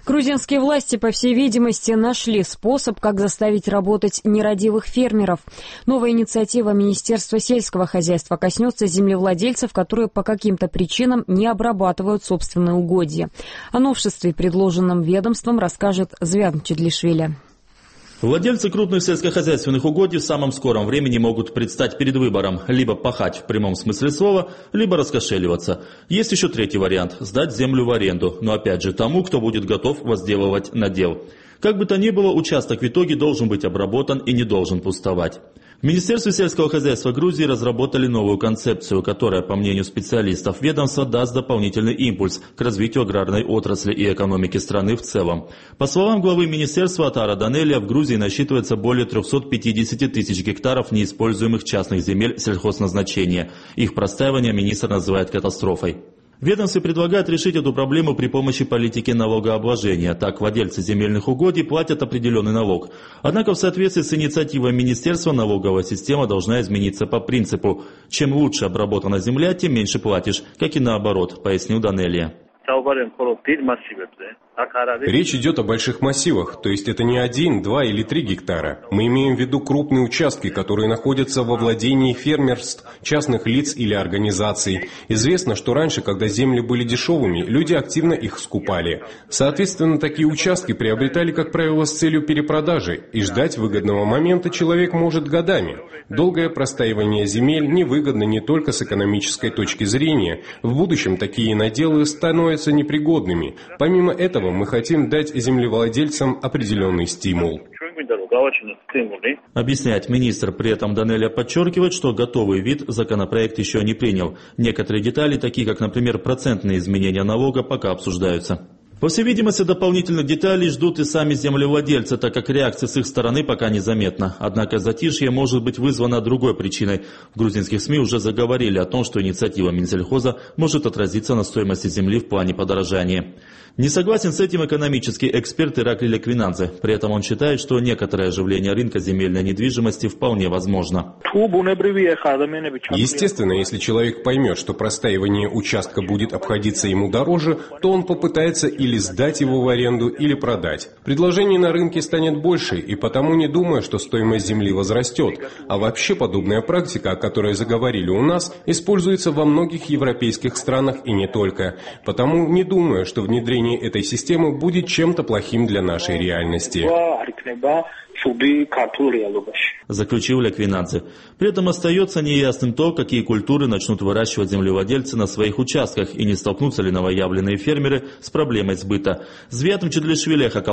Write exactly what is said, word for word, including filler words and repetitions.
Грузинские власти, по всей видимости, нашли способ, как заставить работать нерадивых фермеров. Новая инициатива Министерства сельского хозяйства коснется землевладельцев, которые по каким-то причинам не обрабатывают собственные угодья. О новшестве, предложенном ведомством, расскажет Звян Чедлишвили. Владельцы крупных сельскохозяйственных угодий в самом скором времени могут предстать перед выбором либо пахать в прямом смысле слова, либо раскошеливаться. Есть еще третий вариант – сдать землю в аренду, но опять же тому, кто будет готов возделывать надел. Как бы то ни было, участок в итоге должен быть обработан и не должен пустовать. В Министерстве сельского хозяйства Грузии разработали новую концепцию, которая, по мнению специалистов ведомства, даст дополнительный импульс к развитию аграрной отрасли и экономики страны в целом. По словам главы министерства Атара Данелия, в Грузии насчитывается более трёхсот пятидесяти тысяч гектаров неиспользуемых частных земель сельхозназначения. Их простаивание министр называет катастрофой. Ведомство предлагает решить эту проблему при помощи политики налогообложения. Так, владельцы земельных угодий платят определенный налог. Однако в соответствии с инициативой министерства налоговая система должна измениться по принципу «чем лучше обработана земля, тем меньше платишь», как и наоборот, пояснил Данелия. Речь идет о больших массивах, то есть это не один, два или три гектара. Мы имеем в виду крупные участки, которые находятся во владении фермерств, частных лиц или организаций. Известно, что раньше, когда земли были дешевыми, люди активно их скупали. Соответственно, такие участки приобретали, как правило, с целью перепродажи, и ждать выгодного момента человек может годами. Долгое простаивание земель невыгодно не только с экономической точки зрения. В будущем такие наделы становятся непригодными. Помимо этого, мы хотим дать землевладельцам определенный стимул. Объясняет министр. При этом Данелия подчеркивает, что готовый вид законопроект еще не принял. Некоторые детали, такие как, например, процентные изменения налога, пока обсуждаются. По всей видимости, дополнительных деталей ждут и сами землевладельцы, так как реакция с их стороны пока незаметна. Однако затишье может быть вызвано другой причиной. В грузинских СМИ уже заговорили о том, что инициатива Минсельхоза может отразиться на стоимости земли в плане подорожания. Не согласен с этим экономический эксперт Ираклий Леквинадзе. При этом он считает, что некоторое оживление рынка земельной недвижимости вполне возможно. Естественно, если человек поймет, что простаивание участка будет обходиться ему дороже, то он попытается или сдать его в аренду, или продать. Предложений на рынке станет больше, и потому не думаю, что стоимость земли возрастет. А вообще подобная практика, о которой заговорили у нас, используется во многих европейских странах и не только. Потому не думаю, что внедрение этой системы будет чем-то плохим для нашей реальности. Заключил Леквинадзе. При этом остается неясным то, какие культуры начнут выращивать землевладельцы на своих участках и не столкнутся ли новоявленные фермеры с проблемой сбыта. Звятом Чедлишвили,